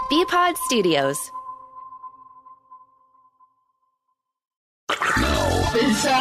Bpod Studios. Now,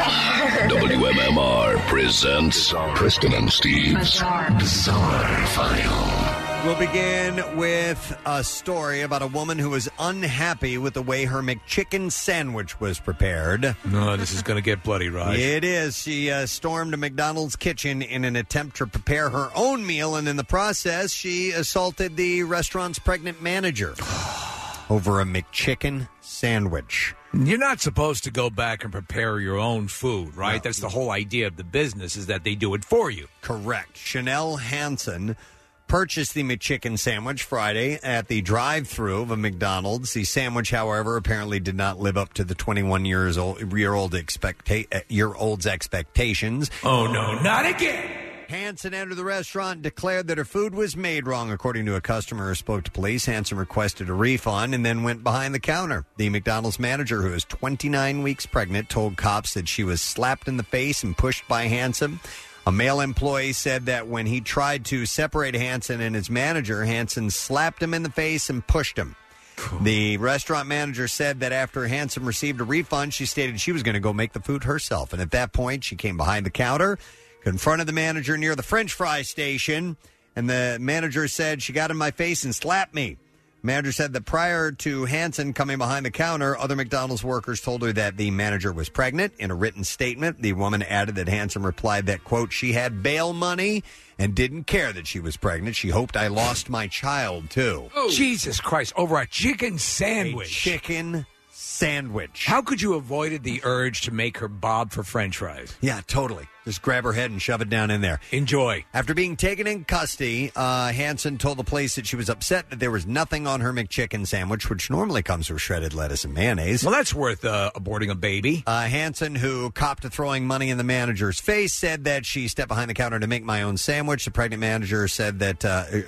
WMMR presents Kristen and Steve's Bizarre File. We'll begin with a story about a woman who was unhappy with the way her McChicken sandwich was prepared. No, this is going to get bloody, Raj. It is. She stormed a McDonald's kitchen in an attempt to prepare her own meal, and in the process, she assaulted the restaurant's pregnant manager over a McChicken sandwich. You're not supposed to go back and prepare your own food, right? No. That's the whole idea of the business, is that they do it for you. Correct. Chanel Hansen purchased the McChicken sandwich Friday at the drive-thru of a McDonald's. The sandwich, however, apparently did not live up to the 21-year-old's expectations. Oh, no, not again! Hansen entered the restaurant and declared that her food was made wrong, according to a customer who spoke to police. Hansen requested a refund and then went behind the counter. The McDonald's manager, who is 29 weeks pregnant, told cops that she was slapped in the face and pushed by Hansen. A male employee said that when he tried to separate Hansen and his manager, Hansen slapped him in the face and pushed him. The restaurant manager said that after Hansen received a refund, she stated she was going to go make the food herself. And at that point, she came behind the counter, confronted the manager near the French fry station, and the manager said, "She got in my face and slapped me." Manager said that prior to Hansen coming behind the counter, other McDonald's workers told her that the manager was pregnant. In a written statement, the woman added that Hansen replied that, quote, she had bail money and didn't care that she was pregnant. She hoped I lost my child, too. Oh. Jesus Christ, over a chicken sandwich. A chicken sandwich. How could you avoided the urge to make her bob for French fries? Yeah, totally. Just grab her head and shove it down in there. Enjoy. After being taken in custody, Hansen told the police that she was upset that there was nothing on her McChicken sandwich, which normally comes with shredded lettuce and mayonnaise. Well, that's worth aborting a baby. Hansen, who copped to throwing money in the manager's face, said that she stepped behind the counter to make my own sandwich. The pregnant manager said that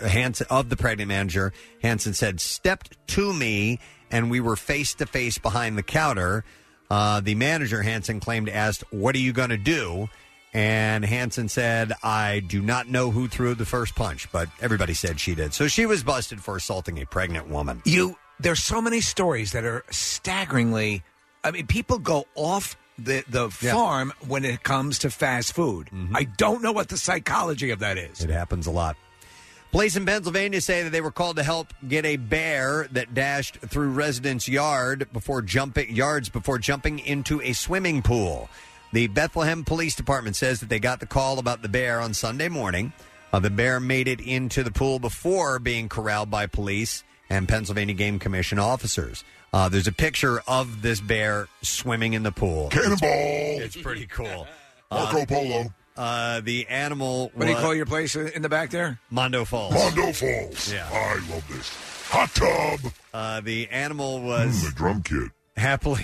Hansen said, stepped to me, and we were face-to-face behind the counter. The manager, Hansen, claimed, asked, "What are you going to do?" And Hansen said, "I do not know who threw the first punch," but everybody said she did. So she was busted for assaulting a pregnant woman. There's so many stories that are staggeringly... I mean, people go off the farm when it comes to fast food. Mm-hmm. I don't know what the psychology of that is. It happens a lot. Police in Pennsylvania say that they were called to help get a bear that dashed through residents' yards before jumping into a swimming pool. The Bethlehem Police Department says that they got the call about the bear on Sunday morning. The bear made it into the pool before being corralled by police and Pennsylvania Game Commission officers. There's a picture of this bear swimming in the pool. Cannonball! It's pretty cool. Marco Polo. The animal... What do you call your place in the back there? Mondo Falls. Mondo Falls. Yeah. I love this. Hot tub. The animal was... the drum kit. Happily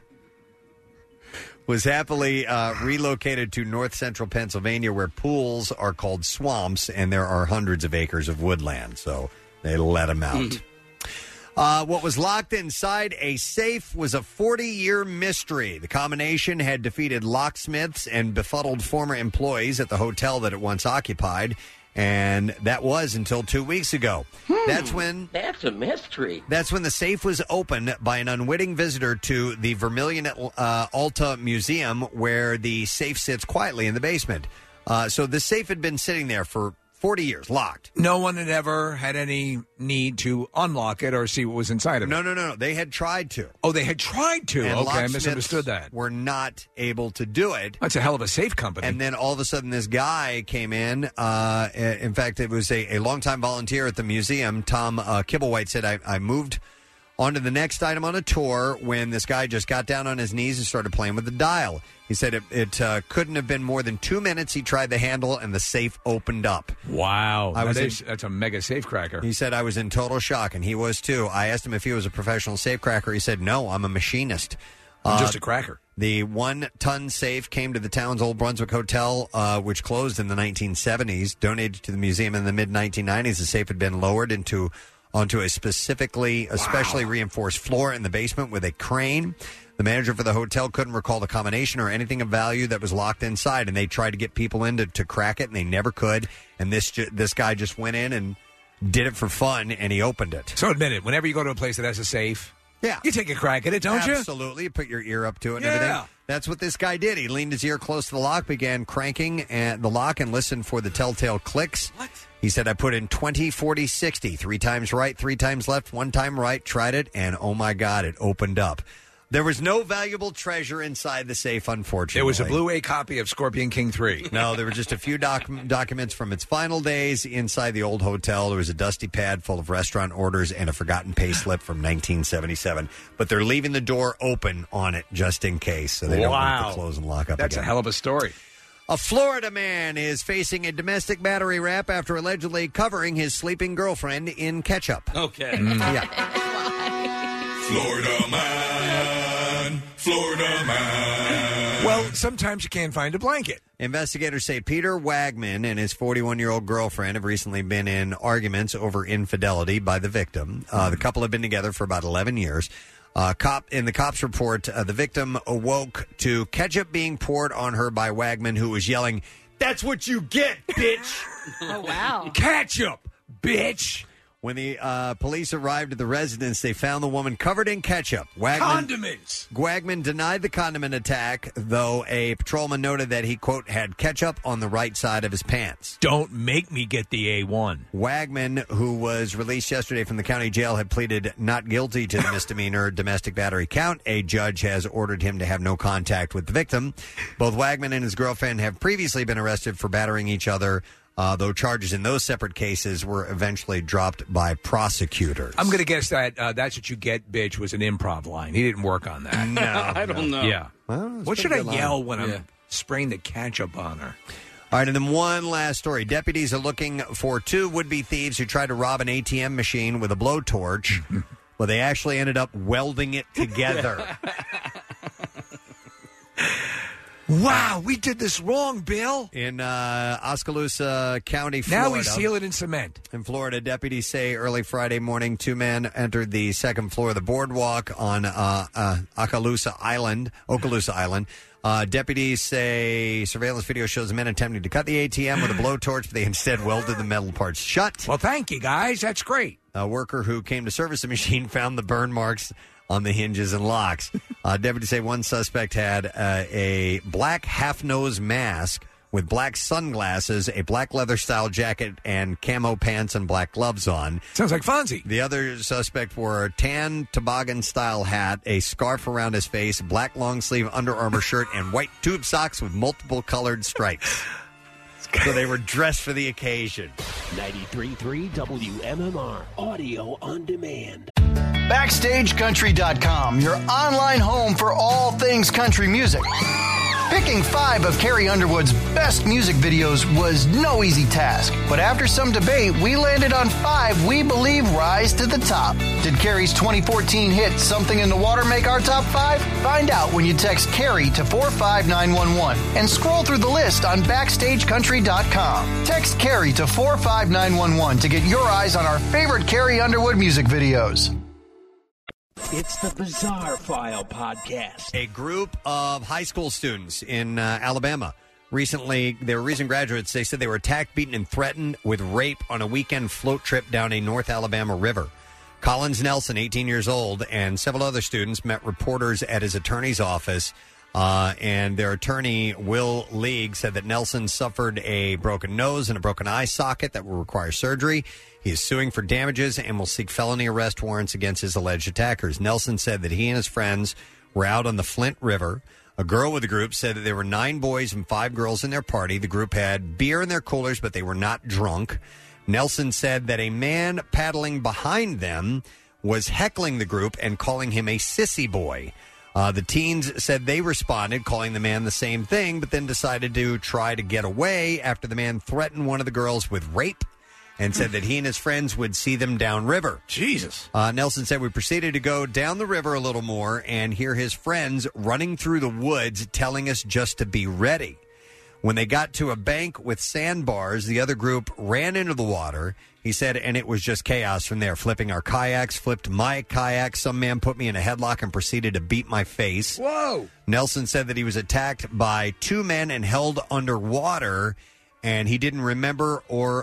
relocated to north central Pennsylvania, where pools are called swamps, and there are hundreds of acres of woodland. So they let him out. What was locked inside a safe was a 40-year mystery. The combination had defeated locksmiths and befuddled former employees at the hotel that it once occupied, and that was until 2 weeks ago. That's a mystery. That's when the safe was opened by an unwitting visitor to the Vermilion Alta Museum, where the safe sits quietly in the basement. So the safe had been sitting there for 40 years, locked. No one had ever had any need to unlock it or see what was inside of it. No. They had tried to. Oh, they had tried to. And okay, I misunderstood that. Were not able to do it. That's a hell of a safe company. And then all of a sudden this guy came in. In fact, it was a longtime volunteer at the museum. Tom Kibblewhite said, I moved on to the next item on a tour when this guy just got down on his knees and started playing with the dial. He said it couldn't have been more than 2 minutes. He tried the handle, and the safe opened up. Wow. That's a mega safe cracker. He said, I was in total shock, and he was too. I asked him if he was a professional safe cracker. He said, no, I'm a machinist. I'm just a cracker. The 1-ton safe came to the town's Old Brunswick Hotel, which closed in the 1970s, donated to the museum in the mid-1990s. The safe had been lowered onto a specially reinforced floor in the basement with a crane. The manager for the hotel couldn't recall the combination or anything of value that was locked inside, and they tried to get people in to crack it, and they never could. And this guy just went in and did it for fun, and he opened it. So admit it, whenever you go to a place that has a safe, Yeah. you take a crack at it, don't you? Absolutely. You put your ear up to it and Yeah. everything. That's what this guy did. He leaned his ear close to the lock, began cranking the lock, and listened for the telltale clicks. What? He said, I put in 20, 40, 60, 3 times right, 3 times left, 1 time right, tried it, and oh my God, it opened up. There was no valuable treasure inside the safe, unfortunately. There was a Blu-ray copy of Scorpion King 3. No, there were just a few documents from its final days inside the old hotel. There was a dusty pad full of restaurant orders and a forgotten pay slip from 1977. But they're leaving the door open on it just in case, so they don't want to close and lock up That's again. a hell of a story. A Florida man is facing a domestic battery rap after allegedly covering his sleeping girlfriend in ketchup. Okay. Yeah. Florida man, Florida man. Well, sometimes you can't find a blanket. Investigators say Peter Wagman and his 41-year-old girlfriend have recently been in arguments over infidelity by the victim. The couple have been together for about 11 years. In the cops' report, the victim awoke to ketchup being poured on her by Wagman, who was yelling, "That's what you get, bitch!" Oh, wow. Ketchup, bitch! When the police arrived at the residence, they found the woman covered in ketchup. Condiments! Wagman denied the condiment attack, though a patrolman noted that he, quote, had ketchup on the right side of his pants. Don't make me get the A1. Wagman, who was released yesterday from the county jail, had pleaded not guilty to the misdemeanor domestic battery count. A judge has ordered him to have no contact with the victim. Both Wagman and his girlfriend have previously been arrested for battering each other, though charges in those separate cases were eventually dropped by prosecutors. I'm going to guess that That's What You Get, Bitch was an improv line. He didn't work on that. No. I don't know. Yeah. Well, What should I yell when Yeah. I'm spraying the ketchup on her? All right, and then one last story. Deputies are looking for 2 would-be thieves who tried to rob an ATM machine with a blowtorch. Well, they actually ended up welding it together. Wow, we did this wrong, Bill. In Oskaloosa County, Florida. Now we seal it in cement. In Florida, deputies say early Friday morning, 2 men entered the second floor of the boardwalk on Okaloosa Island. Deputies say surveillance video shows the men attempting to cut the ATM with a blowtorch, but they instead welded the metal parts shut. Well, thank you, guys. That's great. A worker who came to service the machine found the burn marks on the hinges and locks. Deputies say one suspect had a black half-nose mask with black sunglasses, a black leather-style jacket, and camo pants and black gloves on. Sounds like Fonzie. The other suspect wore a tan toboggan-style hat, a scarf around his face, black long-sleeve Under Armour shirt, and white tube socks with multiple colored stripes. So they were dressed for the occasion. 93.3 WMMR, audio on demand. BackstageCountry.com, your online home for all things country music. Picking 5 of Carrie Underwood's best music videos was no easy task, but after some debate, we landed on 5 we believe rise to the top. Did Carrie's 2014 hit Something in the Water make our top 5? Find out when you text Carrie to 45911 and scroll through the list on BackstageCountry.com. Text Carrie to 45911 to get your eyes on our favorite Carrie Underwood music videos. It's the Bizarre File Podcast. A group of high school students in Alabama recently, they were recent graduates. They said they were attacked, beaten, and threatened with rape on a weekend float trip down a North Alabama river. Collins Nelson, 18 years old, and several other students met reporters at his attorney's office. And their attorney, Will League, said that Nelson suffered a broken nose and a broken eye socket that will require surgery. He is suing for damages and will seek felony arrest warrants against his alleged attackers. Nelson said that he and his friends were out on the Flint River. A girl with the group said that there were 9 boys and 5 girls in their party. The group had beer in their coolers, but they were not drunk. Nelson said that a man paddling behind them was heckling the group and calling him a sissy boy. The teens said they responded, calling the man the same thing, but then decided to try to get away after the man threatened one of the girls with rape and said that he and his friends would see them downriver. Jesus. Nelson said we proceeded to go down the river a little more and hear his friends running through the woods telling us just to be ready. When they got to a bank with sandbars, the other group ran into the water. He said, and it was just chaos from there. Flipping our kayaks, flipped my kayak. Some man put me in a headlock and proceeded to beat my face. Whoa! Nelson said that he was attacked by 2 men and held underwater. and he didn't remember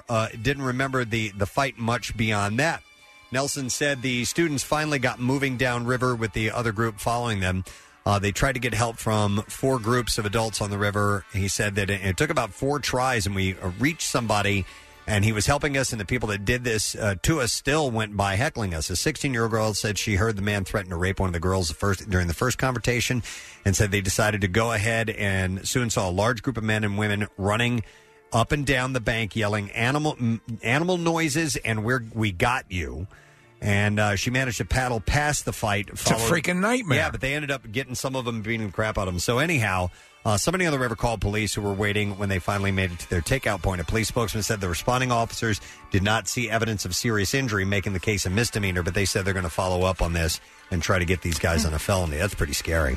the fight much beyond that. Nelson said the students finally got moving downriver with the other group following them. They tried to get help from 4 groups of adults on the river. He said that it took about 4 tries, and we reached somebody, and he was helping us, and the people that did this to us still went by heckling us. A 16-year-old girl said she heard the man threaten to rape one of the girls during the first confrontation, and said they decided to go ahead and soon saw a large group of men and women running up and down the bank yelling animal noises and we got you. And she managed to paddle past the fight. It's a freaking nightmare. Yeah, but they ended up getting some of them beating the crap out of them. So anyhow, somebody on the river called police who were waiting when they finally made it to their takeout point. A police spokesman said the responding officers did not see evidence of serious injury, making the case a misdemeanor, but they said they're going to follow up on this and try to get these guys on a felony. That's pretty scary.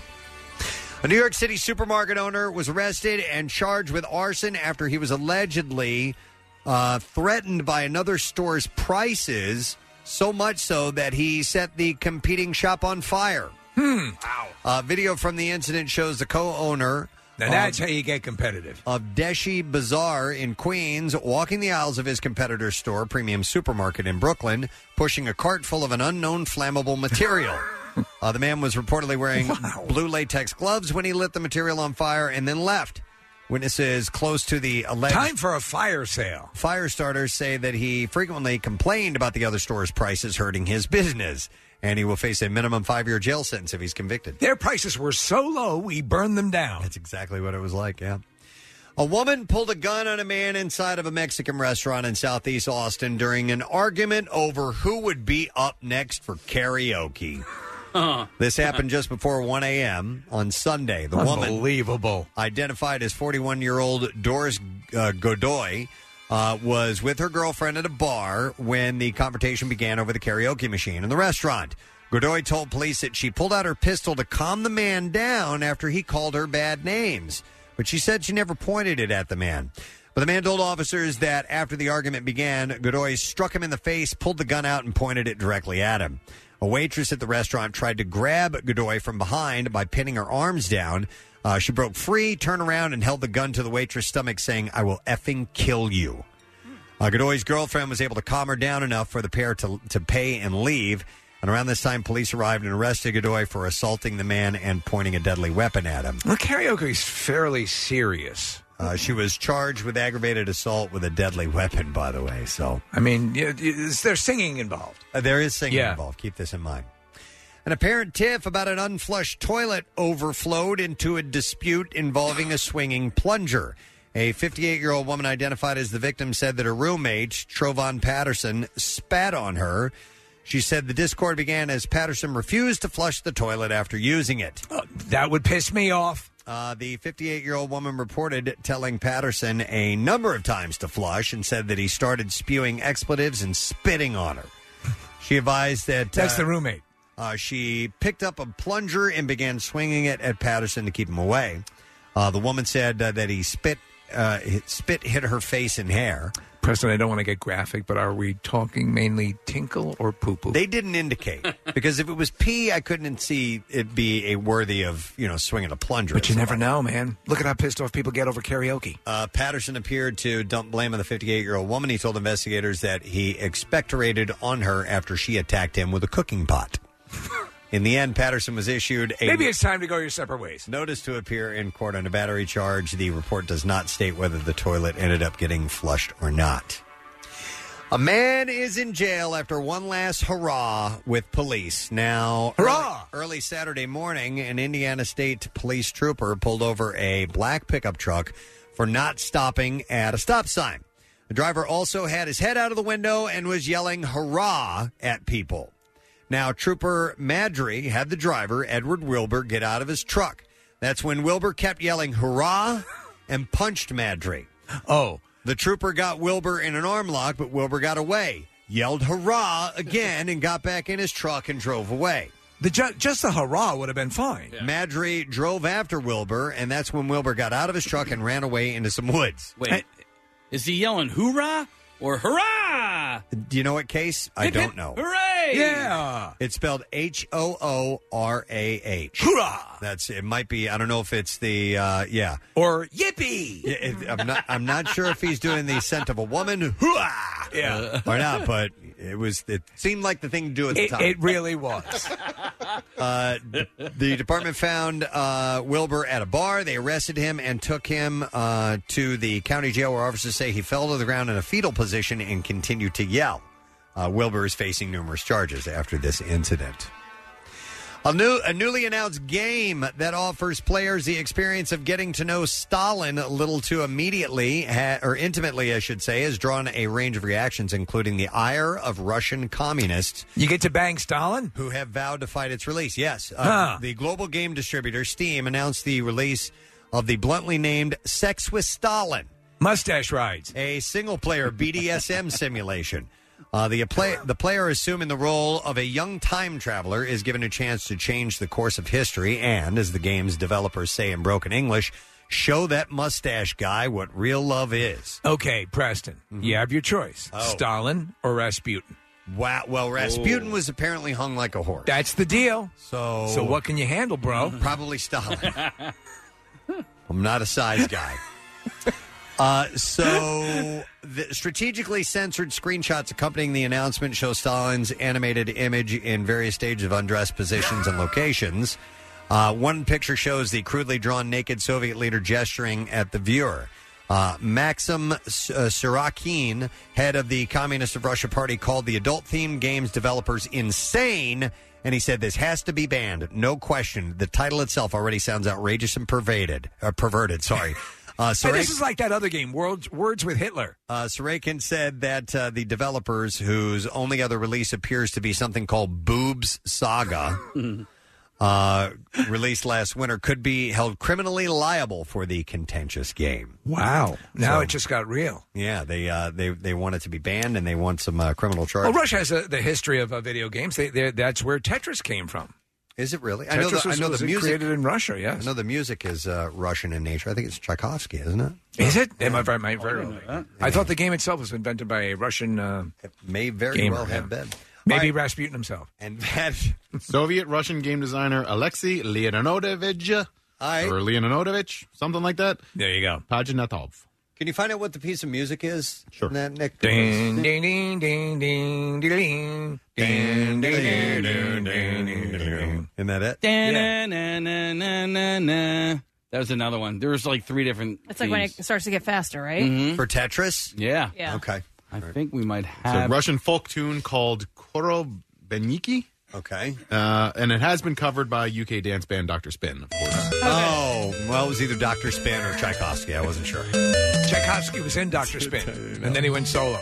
A New York City supermarket owner was arrested and charged with arson after he was allegedly threatened by another store's prices, so much so that he set the competing shop on fire. Wow. Video from the incident shows the co-owner. Now that's how you get competitive. Of Deshi Bazaar in Queens, walking the aisles of his competitor's store, Premium Supermarket in Brooklyn, pushing a cart full of an unknown flammable material. The man was reportedly wearing blue latex gloves when he lit the material on fire and then left. Witnesses close to the alleged... Time for a fire sale. Fire starters say that he frequently complained about the other store's prices hurting his business, and he will face a minimum 5-year jail sentence if he's convicted. Their prices were so low, we burned them down. That's exactly what it was like, yeah. A woman pulled a gun on a man inside of a Mexican restaurant in Southeast Austin during an argument over who would be up next for karaoke. This happened just before 1 a.m. on Sunday. The woman, identified as 41-year-old Doris Godoy, was with her girlfriend at a bar when the confrontation began over the karaoke machine in the restaurant. Godoy told police that she pulled out her pistol to calm the man down after he called her bad names, but she said she never pointed it at the man. But the man told officers that after the argument began, Godoy struck him in the face, pulled the gun out, and pointed it directly at him. A waitress at the restaurant tried to grab Godoy from behind by pinning her arms down. She broke free, turned around, and held the gun to the waitress' stomach, saying, "I will effing kill you." Godoy's girlfriend was able to calm her down enough for the pair to pay and leave. And around this time, police arrived and arrested Godoy for assaulting the man and pointing a deadly weapon at him. Well, karaoke is fairly serious. She was charged with aggravated assault with a deadly weapon, by the way. So, I mean, there's singing involved. There is singing involved. Keep this in mind. An apparent tiff about an unflushed toilet overflowed into a dispute involving a swinging plunger. A 58-year-old woman identified as the victim said that her roommate, Trovon Patterson, spat on her. She said the discord began as Patterson refused to flush the toilet after using it. That would piss me off. The 58-year-old woman reported telling Patterson a number of times to flush and said that he started spewing expletives and spitting on her. She advised that... That's the roommate. She picked up a plunger and began swinging it at Patterson to keep him away. The woman said that he spit hit her face and hair. Preston, I don't want to get graphic, but are we talking mainly tinkle or poo-poo? They didn't indicate. Because if it was pee, I couldn't see it be a worthy of, swinging a plunger. But you never know, man. Look at how pissed off people get over karaoke. Patterson appeared to dump blame on the 58-year-old woman. He told investigators that he expectorated on her after she attacked him with a cooking pot. In the end, Patterson was issued a... Maybe it's time to go your separate ways. ...notice to appear in court on a battery charge. The report does not state whether the toilet ended up getting flushed or not. A man is in jail after one last hurrah with police. Now, early Saturday morning, an Indiana State police trooper pulled over a black pickup truck for not stopping at a stop sign. The driver also had his head out of the window and was yelling hurrah at people. Now, Trooper Madry had the driver, Edward Wilbur, get out of his truck. That's when Wilbur kept yelling hurrah and punched Madry. Oh. The trooper got Wilbur in an arm lock, but Wilbur got away, yelled hurrah again, and got back in his truck and drove away. Just the hurrah would have been fine. Yeah. Madry drove after Wilbur, and that's when Wilbur got out of his truck and ran away into some woods. Wait, is he yelling hoorah or hurrah? Do you know what case? I don't know. Hooray! Yeah. It's spelled Hoorah. Hoorah! It might be, I don't know if it's the, Or yippee! Yeah, I'm not sure if he's doing the scent of a woman, hooah! Yeah. Or not, but it seemed like the thing to do at the time. It really was. The department found Wilbur at a bar. They arrested him and took him to the county jail, where officers say he fell to the ground in a fetal position and continued to yell. Wilbur is facing numerous charges after this incident. A newly announced game that offers players the experience of getting to know Stalin a little too intimately, I should say, has drawn a range of reactions, including the ire of Russian communists. You get to bang Stalin? Who have vowed to fight its release, yes. The global game distributor, Steam, announced the release of the bluntly named Sex with Stalin. Mustache rides. A single-player BDSM simulation. The player assuming the role of a young time traveler is given a chance to change the course of history and, as the game's developers say in broken English, show that mustache guy what real love is. Okay, Preston, you have your choice. Stalin or Rasputin? Wow. Well, Rasputin was apparently hung like a horse. That's the deal. So what can you handle, bro? Probably Stalin. I'm not a size guy. The strategically censored screenshots accompanying the announcement show Stalin's animated image in various stages of undress positions and locations. One picture shows the crudely drawn naked Soviet leader gesturing at the viewer. Maxim Sorokin, head of the Communist of Russia Party, called the adult-themed games developers insane, and he said this has to be banned. No question. The title itself already sounds outrageous and perverted. This is like that other game, Words with Hitler. Sorokin said that the developers, whose only other release appears to be something called Boobs Saga, released last winter, could be held criminally liable for the contentious game. Wow. Now it just got real. Yeah, they want it to be banned, and they want some criminal charges. Well, Russia has the history of video games. That's where Tetris came from. Is it really? I know the music created in Russia. Yes, I know the music is Russian in nature. I think it's Tchaikovsky, isn't it? Is it? Am I very? I thought the game itself was invented by a Russian. It may very well have been. Maybe Rasputin himself. And that Soviet-Russian game designer Alexei Leonidovich, or Leonidovich, something like that. There you go. Pajinatov. Can you find out what the piece of music is? Sure. Nick? Ding, ding, ding, ding, ding, ding, ding, ding, ding, ding, ding. Isn't that it? Da-na-na-na-na-na. That was another one. There was like three different It's like when it starts to get faster, right? Mm-hmm. For Tetris? Yeah. Okay. I think we might It's a have... Russian folk tune called Korobeniki. Okay. And it has been covered by UK dance band Dr. Spin, of course. Oh, well, it was either Dr. Spin or Tchaikovsky. I wasn't sure. Tchaikovsky was in Dr. Spin, and then he went solo.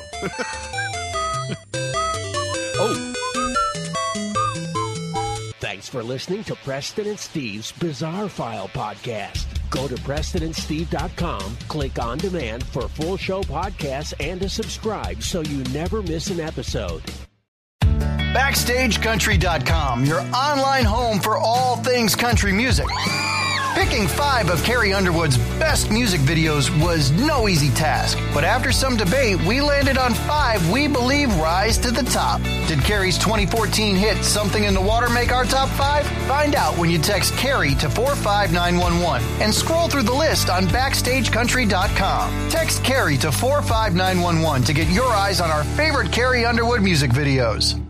Thanks for listening to Preston and Steve's Bizarre File podcast. Go to PrestonandSteve.com, click on demand for full show podcasts and to subscribe so you never miss an episode. BackstageCountry.com, your online home for all things country music. Picking 5 of Carrie Underwood's best music videos was no easy task, but after some debate, we landed on 5 we believe rise to the top. Did Carrie's 2014 hit Something in the Water make our top 5? Find out when you text Carrie to 45911 and scroll through the list on BackstageCountry.com. Text Carrie to 45911 to get your eyes on our favorite Carrie Underwood music videos.